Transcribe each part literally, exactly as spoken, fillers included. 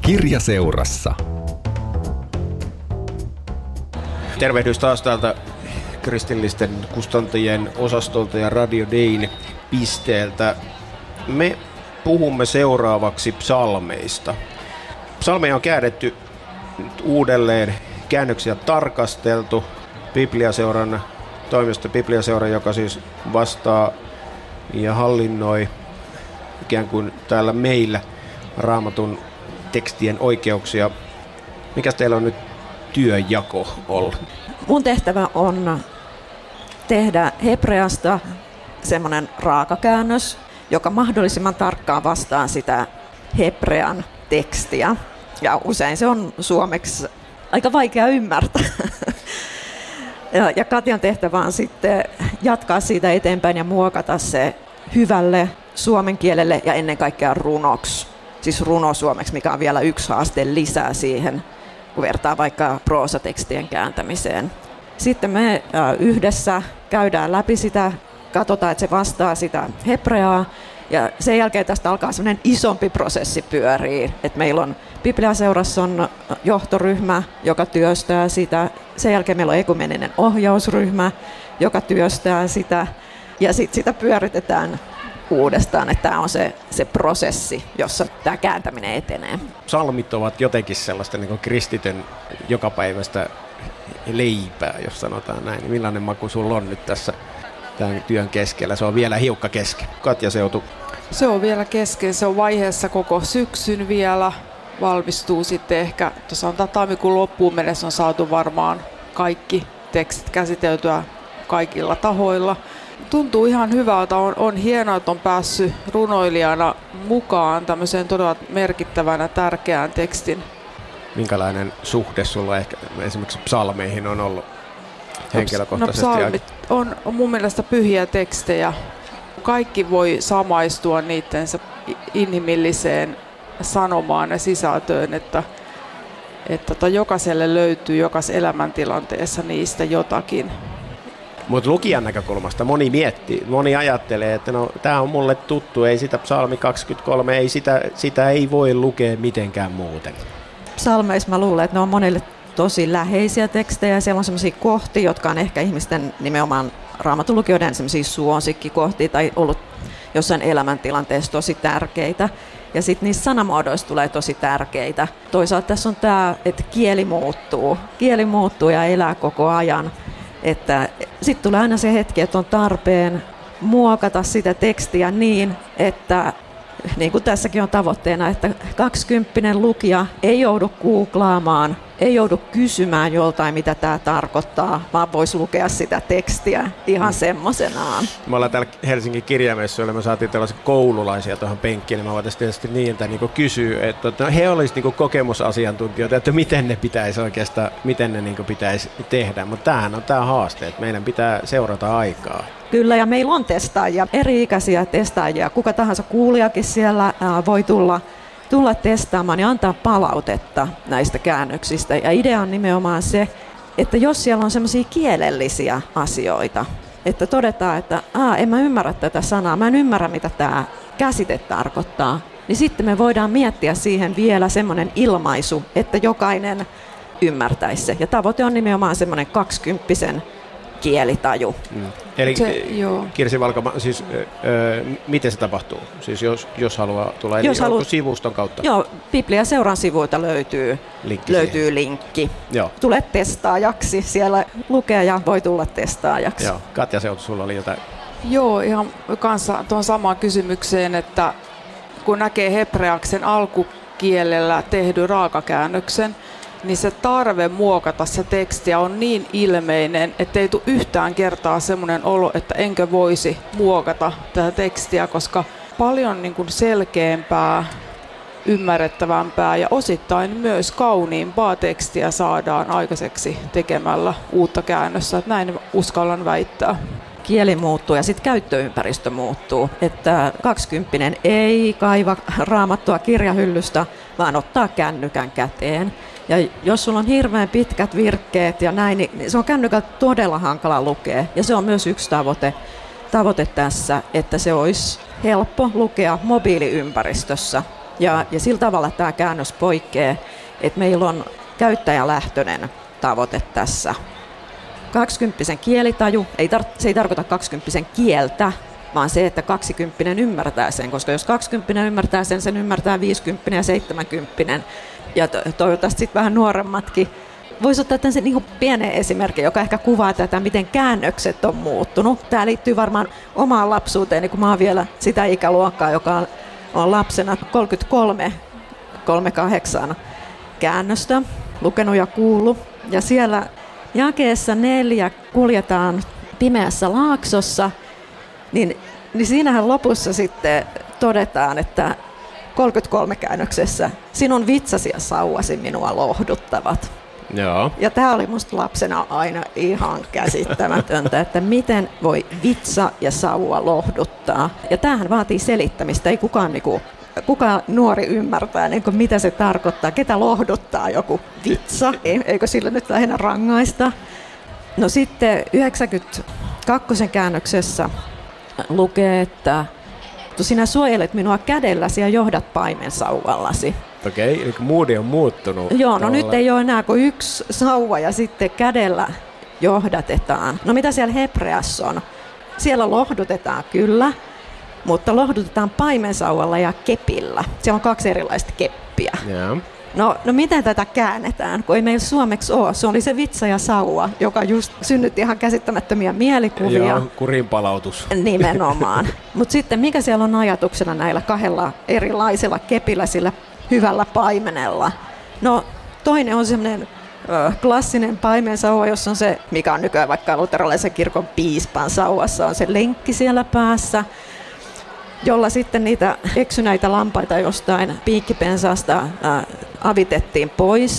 Kirjaseurassa. Tervehdys taas täältä kristillisten kustantajien osastolta ja Radio Dayn pisteeltä. Me puhumme seuraavaksi psalmeista. Psalmeja on käännetty nyt uudelleen, käännöksiä tarkasteltu. Bibliaseuran toimesta Bibliaseura, joka siis vastaa ja hallinnoi ikään kuin täällä meillä Raamatun tekstien oikeuksia. Mikäs teillä on nyt työnjako ollut? Mun tehtävä on tehdä hebreasta semmoinen raakakäännös, joka mahdollisimman tarkkaan vastaa sitä hebrean tekstiä. Ja usein se on suomeksi aika vaikea ymmärtää. Ja, ja Katjan tehtävä on sitten jatkaa siitä eteenpäin ja muokata se hyvälle suomen kielelle ja ennen kaikkea runoksi. Siis runo suomeksi, mikä on vielä yksi haaste lisää siihen, kun vertaa vaikka proosatekstien kääntämiseen. Sitten me yhdessä käydään läpi sitä, katsotaan, että se vastaa sitä hebreaa. Ja sen jälkeen tästä alkaa sellainen isompi prosessi pyörii. Että meillä on Bibliaseurassa on johtoryhmä, joka työstää sitä. Sen jälkeen meillä on ekumeninen ohjausryhmä, joka työstää sitä. Ja sitten sitä pyöritetään uudestaan, että tämä on se, se prosessi, jossa tämä kääntäminen etenee. Psalmit ovat jotenkin sellaista niin kuin kristityn jokapäiväistä leipää, jos sanotaan näin. Millainen maku sulla on nyt tässä tämän työn keskellä? Se on vielä hiukka kesken. Katja Seutu. Se on vielä kesken. Se on vaiheessa koko syksyn vielä. Valmistuu sitten ehkä, tuossa on tammikuun loppuun mennessä on saatu varmaan kaikki tekstit käsiteltyä kaikilla tahoilla. Tuntuu ihan hyvältä. On, on hienoa, että on päässyt runoilijana mukaan tämmöiseen todella merkittävänä tärkeään tekstin. Minkälainen suhde sulla ehkä esimerkiksi psalmeihin on ollut henkilökohtaisesti? No, psalmit on, on mun mielestä pyhiä tekstejä. Kaikki voi samaistua niittensä inhimilliseen sanomaan ja sisältöön, että, että tota, jokaiselle löytyy jokaisessa elämäntilanteessa niistä jotakin. Mutta lukijan näkökulmasta moni miettii, moni ajattelee, että no tämä on mulle tuttu, ei sitä psalmi kaksikymmentäkolme, ei sitä, sitä ei voi lukea mitenkään muuten. Psalmeissa mä luulen, että ne on monille tosi läheisiä tekstejä. Siellä on sellaisia kohtia, jotka on ehkä ihmisten nimenomaan Raamatun lukijoiden sellaisia suosikkikohtia tai ollut jossain elämäntilanteessa tosi tärkeitä. Ja sitten niissä sanamuodoissa tulee tosi tärkeitä. Toisaalta tässä on tämä, että kieli muuttuu. Kieli muuttuu ja elää koko ajan. Sitten tulee aina se hetki, että on tarpeen muokata sitä tekstiä niin, että niin kuin tässäkin on tavoitteena, että kaksikymppinen lukija ei joudu googlaamaan, ei joudu kysymään joltain, mitä tämä tarkoittaa, vaan voisi lukea sitä tekstiä ihan semmoisenaan. Me ollaan täällä Helsingin kirjamessuilla, me saatiin tällaisia koululaisia tuohon penkkiin, niin mä voitaisiin tietysti niiltä niin kysyä, että he olisivat niin kokemusasiantuntijoita, että miten ne pitäisi oikeastaan, miten ne niin pitäisi tehdä, mutta tämähän on tämä haaste, että meidän pitää seurata aikaa. Kyllä, ja meillä on testaajia, eri-ikäisiä testaajia. Kuka tahansa kuulijakin siellä ää, voi tulla, tulla testaamaan ja antaa palautetta näistä käännöksistä. Ja idea on nimenomaan se, että jos siellä on sellaisia kielellisiä asioita, että todetaan, että Aa, en mä ymmärrä tätä sanaa, mä en ymmärrä, mitä tämä käsite tarkoittaa, niin sitten me voidaan miettiä siihen vielä semmoinen ilmaisu, että jokainen ymmärtäisi se. Ja tavoite on nimenomaan semmoinen kaksikymppisen kielitaju. Mm. Eli se, Kirsi Valkama, siis öö, miten se tapahtuu? Siis jos, jos haluaa tulla, eli jos halu... sivuston kautta? Joo, Biblia-seuran sivuilta löytyy linkki. Löytyy linkki. Joo. Tule testaajaksi, siellä lukee ja voi tulla testaajaksi. Joo. Katja Seutu, sulla oli jotain? Joo, ihan kanssa tuon samaan kysymykseen, että kun näkee hebreaksen alkukielellä tehdyn raakakäännöksen, niin se tarve muokata se tekstiä on niin ilmeinen, että ei tule yhtään kertaa semmoinen olo, että enkö voisi muokata tätä tekstiä, koska paljon niin kuin selkeämpää, ymmärrettävämpää ja osittain myös kauniimpaa tekstiä saadaan aikaiseksi tekemällä uutta käännössä. Että näin uskallan väittää. Kieli muuttuu ja sitten käyttöympäristö muuttuu. Että kaksikymppinen ei kaiva raamattua kirjahyllystä, vaan ottaa kännykän käteen. Ja jos sulla on hirveän pitkät virkkeet ja näin, niin se on kännykällä todella hankala lukea. Ja se on myös yksi tavoite, tavoite tässä, että se olisi helppo lukea mobiiliympäristössä. Ja, ja sillä tavalla tämä käännös poikkeaa, että meillä on käyttäjälähtöinen tavoite tässä. Kaksikymppisen kielitaju, ei tar- se ei tarkoita kaksikymppisen kieltä, vaan se, että kaksikymppinen ymmärtää sen, koska jos kaksikymppinen ymmärtää sen, sen ymmärtää viisikymppinen ja seitsemänkymppinen ja to- toivottavasti sitten vähän nuoremmatkin. Voisi ottaa tämmöisen niin pienen esimerkin, joka ehkä kuvaa tätä, miten käännökset on muuttunut. Tämä liittyy varmaan omaan lapsuuteen, kun mä oon vielä sitä ikäluokkaa, joka on, on lapsena kolmekymmentäkolme kolmekymmentäkahdeksan käännöstä lukenut ja kuullut. Ja siellä jakeessa neljä kuljetaan pimeässä laaksossa, niin, niin siinähän lopussa sitten todetaan, että kolmekymmentäkolme käännöksessä sinun vitsasi ja sauvasi minua lohduttavat. Joo. Ja tämä oli musta lapsena aina ihan käsittämätöntä, että miten voi vitsa ja sauva lohduttaa. Ja tämähän vaatii selittämistä, ei kukaan, niinku, kukaan nuori ymmärtää, niinku, mitä se tarkoittaa, ketä lohduttaa joku vitsa, eikö sillä nyt lähinnä rangaista. No sitten yhdeksänkymmentäkaksi käännöksessä lukee, että sinä suojelet minua kädelläsi ja johdat paimensauvallasi. Okei, eli moodi on muuttunut. Joo, no tavallaan. nyt ei ole enää kuin yksi sauva ja sitten kädellä johdatetaan. No mitä siellä hebreassa on? Siellä lohdutetaan kyllä, mutta lohdutetaan paimensauvalla ja kepillä. Siellä on kaksi erilaista keppiä. Yeah. No, no miten tätä käännetään, kun ei meillä suomeksi ole? Se oli se vitsa ja sauva, joka just synnytti ihan käsittämättömiä mielikuvia. Joo, kurinpalautus. Nimenomaan. Mutta sitten mikä siellä on ajatuksena näillä kahdella erilaisella kepillä, sillä hyvällä paimenella? No toinen on semmoinen ö, klassinen paimensauva, jossa on se, mikä on nykyään vaikka luterilaisen kirkon piispan sauvassa, on se lenkki siellä päässä, jolla sitten niitä eksyneitä lampaita jostain piikkipensaasta ää, avitettiin pois.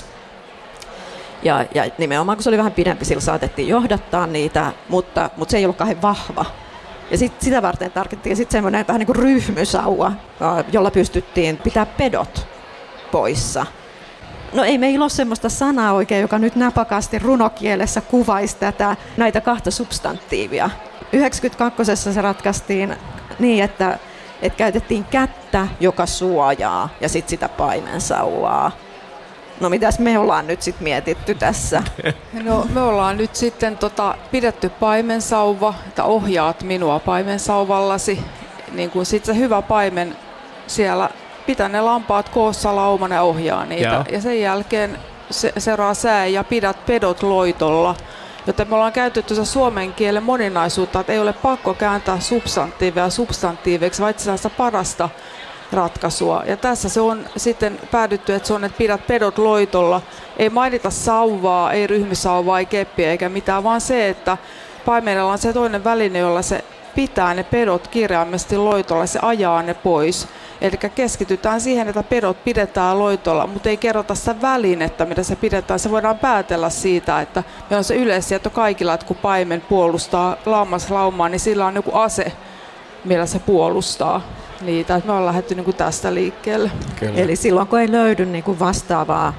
Ja, ja nimenomaan kun se oli vähän pidempi, sillä saatettiin johdattaa niitä, mutta, mutta se ei ollut kauhean vahva. Ja sit, sitä varten tarvittiin sitten semmoinen vähän niin kuin ryhmysauva, ää, jolla pystyttiin pitää pedot poissa. No ei meillä ole semmoista sanaa oikein, joka nyt napakasti runokielessä kuvaisi tätä, näitä kahta substantiivia. yhdeksänkymmentäkaksi se ratkaistiin niin, että, että käytettiin kättä, joka suojaa, ja sitten sitä paimensauvaa. No mitäs me ollaan nyt sitten mietitty tässä? No me ollaan nyt sitten tota, pidetty paimensauva, että ohjaat minua paimensauvallasi. Niin kun sitten se hyvä paimen siellä pitää ne lampaat koossa lauman ja ohjaa niitä. Joo. Ja sen jälkeen se, seuraa sää ja pidät pedot loitolla. Joten me ollaan käytetty se suomen kielen moninaisuutta, että ei ole pakko kääntää substantiiveja substantiiveiksi, vaan itse asiassa parasta ratkaisua. Ja tässä se on sitten päädytty, että se on, että pidät pedot loitolla. Ei mainita sauvaa, ei ryhmisauvaa, ei keppiä eikä mitään, vaan se, että paimenella on se toinen väline, jolla se pitää ne pedot kirjaimellisesti loitolla, se ajaa ne pois. Eli keskitytään siihen, että pedot pidetään loitolla, mutta ei kerrota sitä välinettä, mitä se pidetään. Se voidaan päätellä siitä, että meillä on se yleissieto kaikilla, että kun paimen puolustaa lammaslaumaa, niin sillä on joku ase, millä se puolustaa niitä. Että me ollaan lähdetty niin kuin tästä liikkeelle. Kyllä. Eli silloin kun ei löydy niin kuin vastaavaa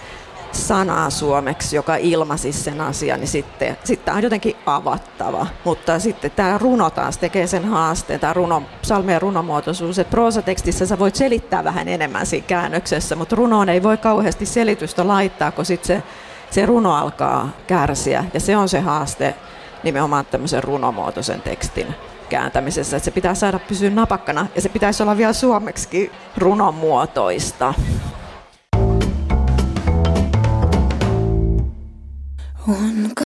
sanaa suomeksi, joka ilmaisi sen asian, niin sitten, sitten on jotenkin avattava. Mutta sitten tämä runo taas tekee sen haasteen, tämä runo, psalmien runomuotoisuus, että proosatekstissä sä voit selittää vähän enemmän siinä käännöksessä, mutta runoon ei voi kauheasti selitystä laittaa, kun sitten se, se runo alkaa kärsiä. Ja se on se haaste nimenomaan tämmöisen runomuotoisen tekstin kääntämisessä, että se pitää saada pysyä napakkana ja se pitäisi olla vielä suomeksikin runomuotoista. On